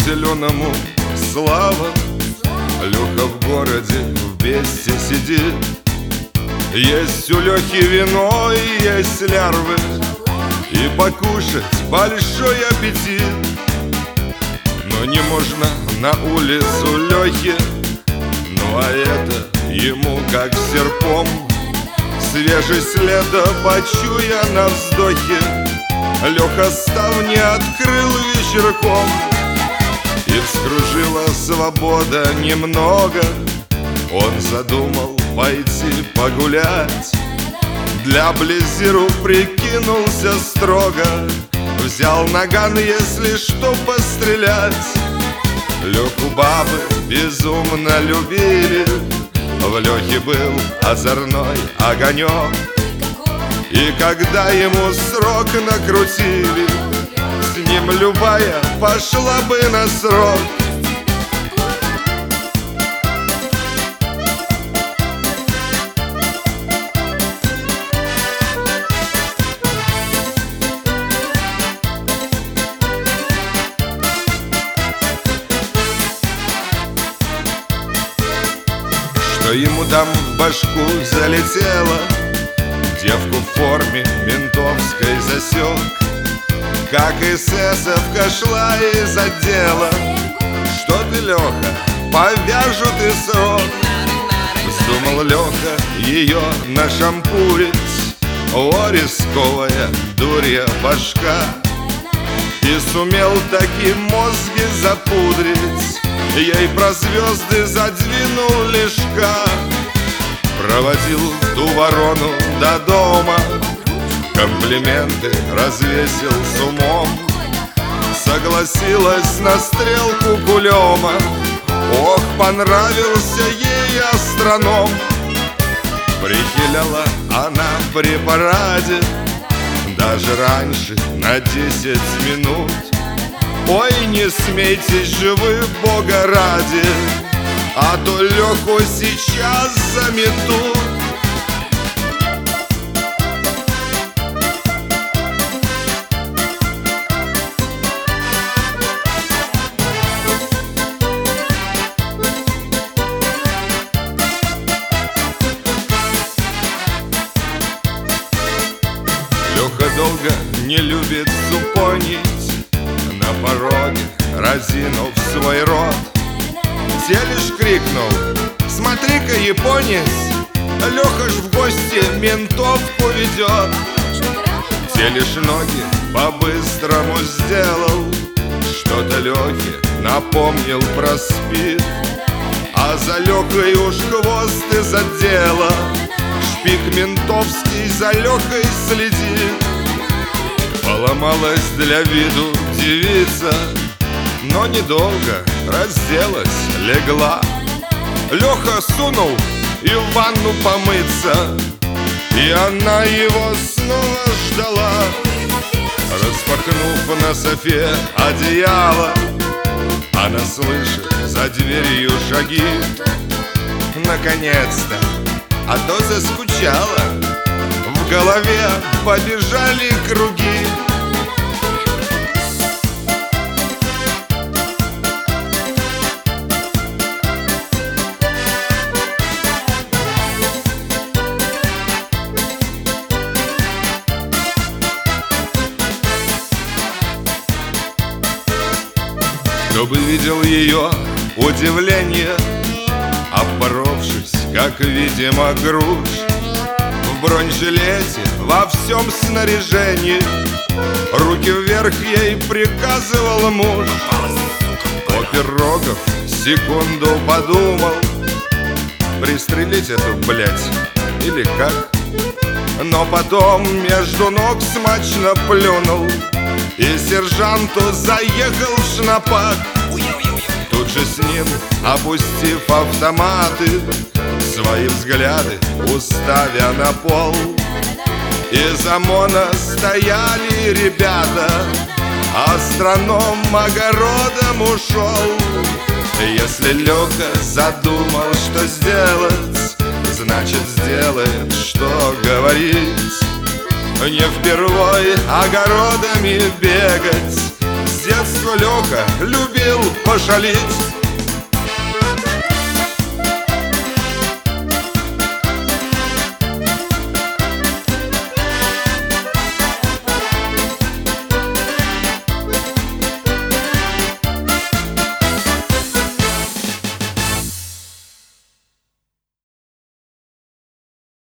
зеленому слава. Леха в городе в Бесте сидит. Есть у Лехи вино и есть лярвы, и покушать большой аппетит. Но не можно на улицу Лехе, ну а это ему как серпом. Свежий следа почуя на вздохе, Леха ставни открыл вечерком. И вскружила свобода немного, он задумал пойти погулять. Для Близиру прикинулся строго, взял наган, если что, пострелять. Леху бабы безумно любили, в Лехе был озорной огонек. И когда ему срок накрутили, с ним любая пошла бы на срок. Что ему там в башку залетело, девку в форме ментовской засек. Как эсэсовка шла из отдела: что ты, Леха, повяжут и срок. Вздумал Леха ее нашампурить, о, рисковая дурья башка. И сумел таки мозги запудрить, ей про звезды задвинул лишка. Проводил ту ворону до дома, комплименты развесил с умом. Согласилась на стрелку кулема, ох, понравился ей астроном. Прихиляла она при параде даже раньше на 10 минут. Ой, не смейтесь же вы, Бога ради, а то Леху сейчас заметут. Леха долго не любит супонить, на пороге разинув свой рот, Телеш крикнул: смотри-ка, японец, Леха ж в гости ментовку ведет. Телеш ноги по-быстрому сделал, что-то Лехе напомнил про спид. А за Лехой уж хвост из отдела, шпик ментовский за Лехой следит. Поломалась для виду девица, но недолго разделась, легла. Леха сунул и в ванну помыться, и она его снова ждала. Распахнув на софе одеяло, она слышит за дверью шаги. Наконец-то, а то заскучала, в голове побежали круги. Кто бы видел ее удивление, оборовшись, как, видимо, груш, в бронежилете, во всем снаряжении, руки вверх ей приказывал муж. Опер Рогов секунду подумал: пристрелить эту, блядь, или как? Но потом между ног смачно плюнул и сержанту заехал в шнапак. Тут же с ним, опустив автоматы, свои взгляды уставя на пол, из ОМОНа стояли ребята, астроном огородом ушел. Если Леха задумал, что сделать, значит сделает, что говорить. Не впервой огородами бегать, с детства Леха любил пошалить.